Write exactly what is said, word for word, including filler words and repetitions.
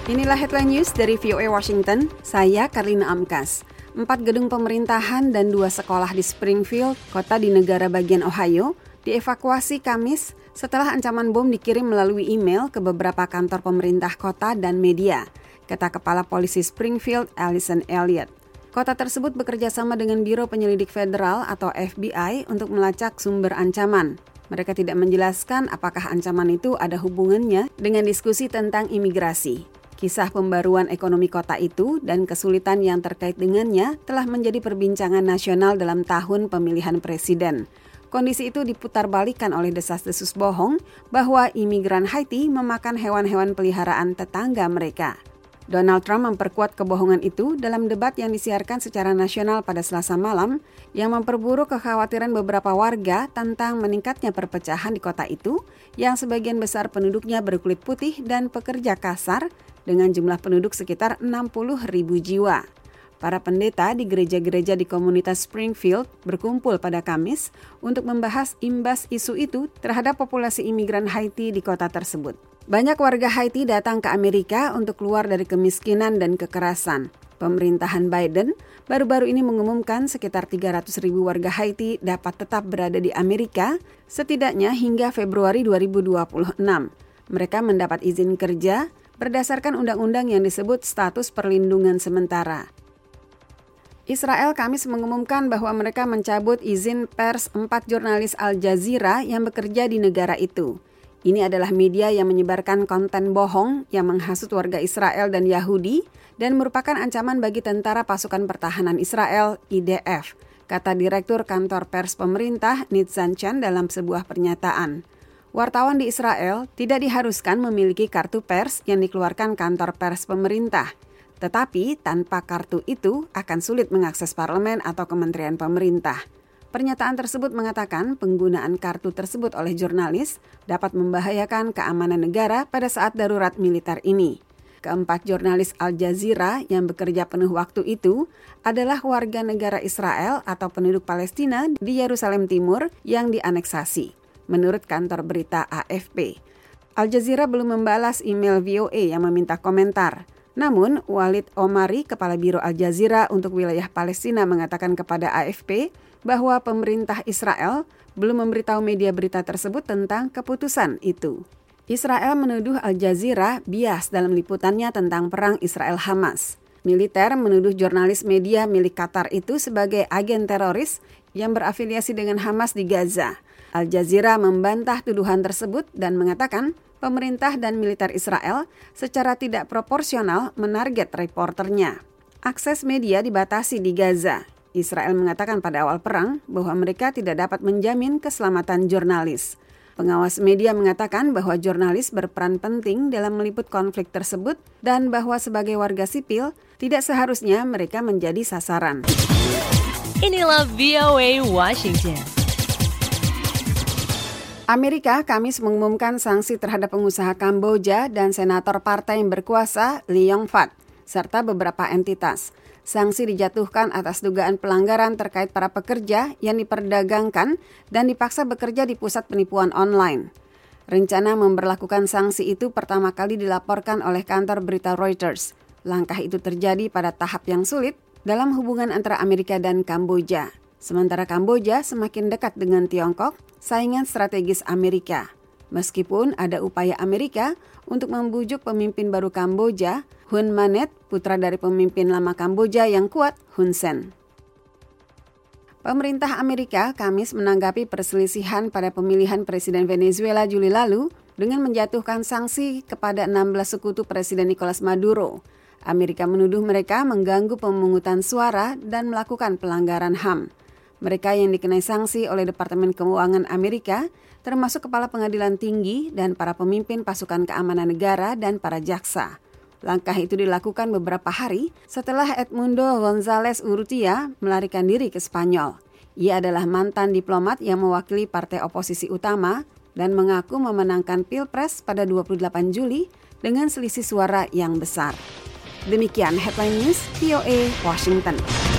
Inilah headline news dari V O A Washington, saya Karlina Amkas. Empat gedung pemerintahan dan dua sekolah di Springfield, kota di negara bagian Ohio, dievakuasi Kamis setelah ancaman bom dikirim melalui email ke beberapa kantor pemerintah kota dan media, kata Kepala Polisi Springfield, Allison Elliott. Kota tersebut bekerja sama dengan Biro Penyelidik Federal atau F B I untuk melacak sumber ancaman. Mereka tidak menjelaskan apakah ancaman itu ada hubungannya dengan diskusi tentang imigrasi. Kisah pembaruan ekonomi kota itu dan kesulitan yang terkait dengannya telah menjadi perbincangan nasional dalam tahun pemilihan presiden. Kondisi itu diputarbalikkan oleh desas-desus bohong bahwa imigran Haiti memakan hewan-hewan peliharaan tetangga mereka. Donald Trump memperkuat kebohongan itu dalam debat yang disiarkan secara nasional pada Selasa malam yang memperburuk kekhawatiran beberapa warga tentang meningkatnya perpecahan di kota itu yang sebagian besar penduduknya berkulit putih dan pekerja kasar dengan jumlah penduduk sekitar enam puluh ribu jiwa. Para pendeta di gereja-gereja di komunitas Springfield berkumpul pada Kamis untuk membahas imbas isu itu terhadap populasi imigran Haiti di kota tersebut. Banyak warga Haiti datang ke Amerika untuk keluar dari kemiskinan dan kekerasan. Pemerintahan Biden baru-baru ini mengumumkan sekitar tiga ratus ribu warga Haiti dapat tetap berada di Amerika setidaknya hingga Februari dua ribu dua puluh enam. Mereka mendapat izin kerja berdasarkan undang-undang yang disebut status perlindungan sementara. Israel Kamis mengumumkan bahwa mereka mencabut izin pers empat jurnalis Al Jazeera yang bekerja di negara itu. Ini adalah media yang menyebarkan konten bohong yang menghasut warga Israel dan Yahudi dan merupakan ancaman bagi Tentara Pasukan Pertahanan Israel I D F, kata Direktur Kantor Pers Pemerintah Nitzan Chan dalam sebuah pernyataan. Wartawan di Israel tidak diharuskan memiliki kartu pers yang dikeluarkan kantor pers pemerintah. Tetapi tanpa kartu itu akan sulit mengakses parlemen atau kementerian pemerintah. Pernyataan tersebut mengatakan penggunaan kartu tersebut oleh jurnalis dapat membahayakan keamanan negara pada saat darurat militer ini. Keempat jurnalis Al Jazeera yang bekerja penuh waktu itu adalah warga negara Israel atau penduduk Palestina di Yerusalem Timur yang dianeksasi, menurut kantor berita A F P. Al Jazeera belum membalas email V O A yang meminta komentar. Namun, Walid Omari, Kepala Biro Al Jazeera untuk wilayah Palestina, mengatakan kepada A F P bahwa pemerintah Israel belum memberitahu media berita tersebut tentang keputusan itu. Israel menuduh Al Jazeera bias dalam liputannya tentang perang Israel-Hamas. Militer menuduh jurnalis media milik Qatar itu sebagai agen teroris yang berafiliasi dengan Hamas di Gaza. Al Jazeera membantah tuduhan tersebut dan mengatakan pemerintah dan militer Israel secara tidak proporsional menarget reporternya. Akses media dibatasi di Gaza. Israel mengatakan pada awal perang bahwa mereka tidak dapat menjamin keselamatan jurnalis. Pengawas media mengatakan bahwa jurnalis berperan penting dalam meliput konflik tersebut dan bahwa sebagai warga sipil tidak seharusnya mereka menjadi sasaran. Inilah V O A Washington. Amerika Kamis mengumumkan sanksi terhadap pengusaha Kamboja dan senator partai yang berkuasa Lee Yong-fat, serta beberapa entitas. Sanksi dijatuhkan atas dugaan pelanggaran terkait para pekerja yang diperdagangkan dan dipaksa bekerja di pusat penipuan online. Rencana memberlakukan sanksi itu pertama kali dilaporkan oleh kantor berita Reuters. Langkah itu terjadi pada tahap yang sulit dalam hubungan antara Amerika dan Kamboja. Sementara Kamboja semakin dekat dengan Tiongkok, saingan strategis Amerika. Meskipun ada upaya Amerika untuk membujuk pemimpin baru Kamboja, Hun Manet, putra dari pemimpin lama Kamboja yang kuat, Hun Sen. Pemerintah Amerika Kamis menanggapi perselisihan pada pemilihan Presiden Venezuela Juli lalu dengan menjatuhkan sanksi kepada enam belas sekutu Presiden Nicolas Maduro. Amerika menuduh mereka mengganggu pemungutan suara dan melakukan pelanggaran H A M. Mereka yang dikenai sanksi oleh Departemen Keuangan Amerika, termasuk Kepala Pengadilan Tinggi dan para pemimpin pasukan keamanan negara dan para jaksa. Langkah itu dilakukan beberapa hari setelah Edmundo González Urrutia melarikan diri ke Spanyol. Ia adalah mantan diplomat yang mewakili partai oposisi utama dan mengaku memenangkan Pilpres pada dua puluh delapan Juli dengan selisih suara yang besar. Demikian headline news V O A Washington.